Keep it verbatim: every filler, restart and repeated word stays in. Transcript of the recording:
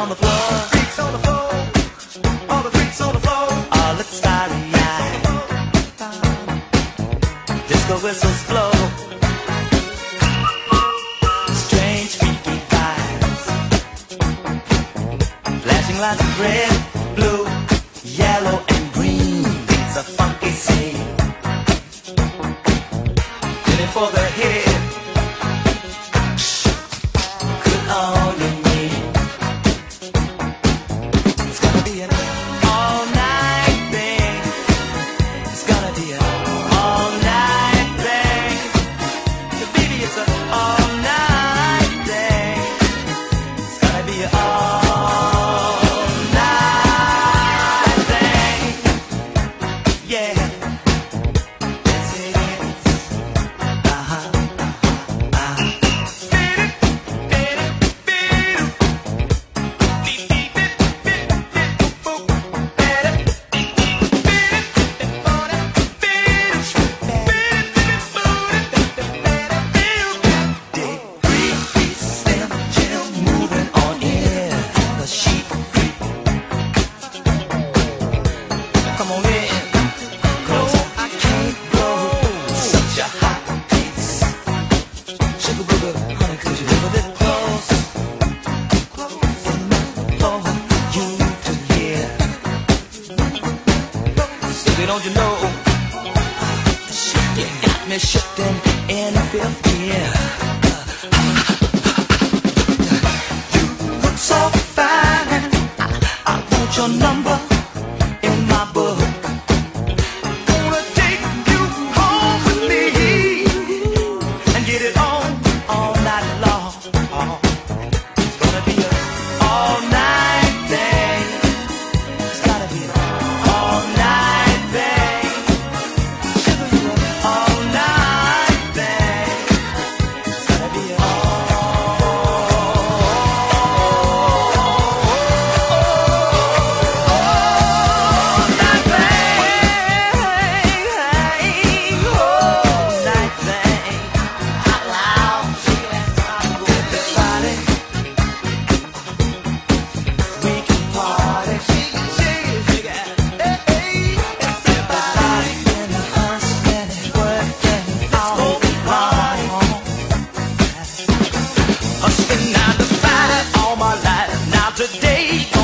on the floor, freaks on the floor, all the freaks on the floor. All look starry-eyed. Disco whistles blow. Strange, freaky vibes. Flashing lights of red, blue, yellow, and green. It's a funky scene. In it for the head. Good all you need. It's gonna be an all-night thing. It's gonna be an all-night thing. Baby, it's an all-night thing. It's gonna be an all-night thing. Yeah. Yes, it is. Uh-huh. Come on in, 'cause I can't go such a hot pace. Sugar booger, honey, could you live a bit close? Enough for you to hear. Baby, don't you know? You got me shifting in fifth gear. You look so fine. I want your number in my book. Gonna take you home with me and get it on all night long. It's gonna be an all-night thing. It's gotta be an all-night thing. Sugar, you an all-night thing. It's gotta be an Hustling nine to five all my life. Now today